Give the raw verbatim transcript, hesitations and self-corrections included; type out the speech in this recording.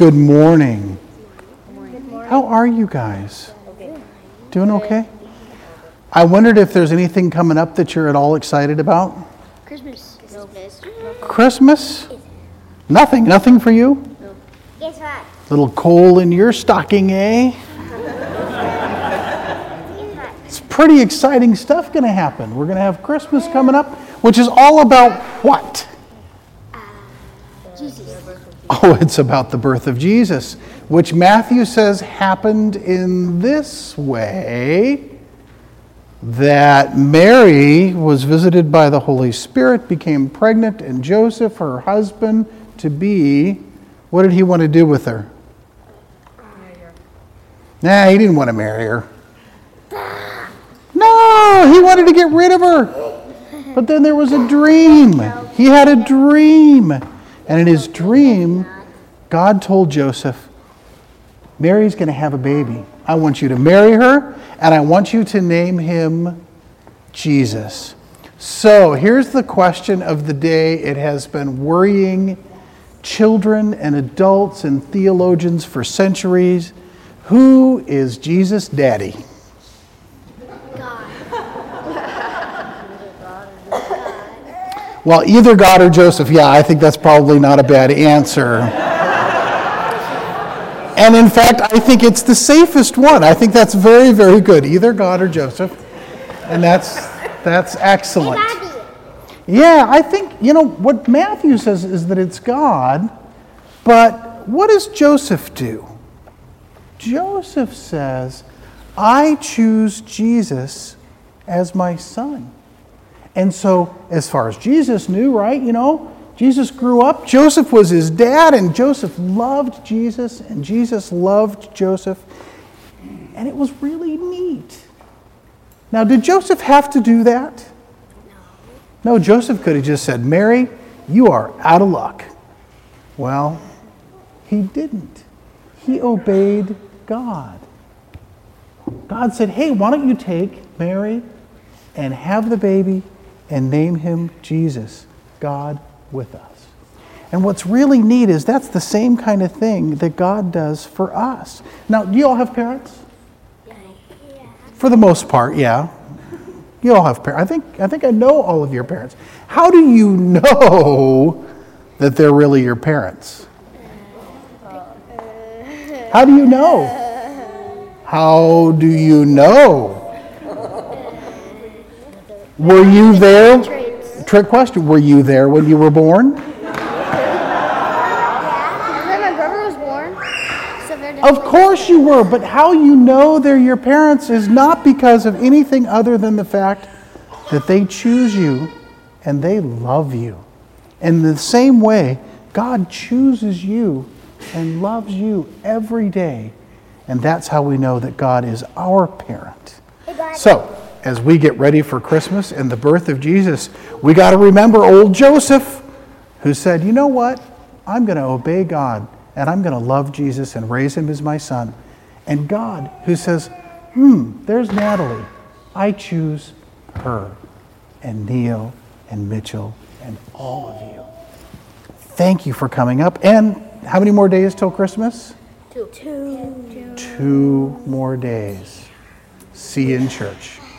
Good morning. Good morning. How are you guys? Okay. Doing okay? I wondered if there's anything coming up that you're at all excited about? Christmas. Christmas. Christmas? Nothing? Nothing for you? No. Guess what? Little coal in your stocking, eh? It's pretty exciting stuff going to happen. We're going to have Christmas coming up, which is all about what? Uh, Jesus. Oh, it's about the birth of Jesus, which Matthew says happened in this way, that Mary was visited by the Holy Spirit, became pregnant, and Joseph, her husband to be, what did he want to do with her? Marry her. Nah, he didn't want to marry her. No, he wanted to get rid of her. But then there was a dream. He had a dream. And in his dream, God told Joseph, Mary's going to have a baby. I want you to marry her, and I want you to name him Jesus. So here's the question of the day. It has been worrying children and adults and theologians for centuries. Who is Jesus' daddy? Well, either God or Joseph. Yeah, I think that's probably not a bad answer. And in fact, I think it's the safest one. I think that's very, very good. Either God or Joseph. And that's that's excellent. Yeah, I think, you know, what Matthew says is that it's God, but what does Joseph do? Joseph says, I choose Jesus as my son. And so, as far as Jesus knew, right, you know, Jesus grew up. Joseph was his dad, and Joseph loved Jesus, and Jesus loved Joseph. And it was really neat. Now, did Joseph have to do that? No. No, Joseph could have just said, Mary, you are out of luck. Well, he didn't. He obeyed God. God said, hey, why don't you take Mary and have the baby and name him Jesus, God with us. And what's really neat is that's the same kind of thing that God does for us. Now, do you all have parents? Yeah. For the most part, yeah. You all have parents. I think, I think I know all of your parents. How do you know that they're really your parents? How do you know? How do you know? Were you there? Trick question. Were you there when you were born? Yeah. My brother was born. So Of course you were, but how you know they're your parents is not because of anything other than the fact that they choose you and they love you. In the same way, God chooses you and loves you every day. And that's how we know that God is our parent. So, as we get ready for Christmas and the birth of Jesus, we got to remember old Joseph, who said, you know what? I'm going to obey God, and I'm going to love Jesus and raise him as my son. And God, who says, hmm, there's Natalie. I choose her, and Neil, and Mitchell, and all of you. Thank you for coming up. And how many more days till Christmas? Two. Two. Two more days. See you in church.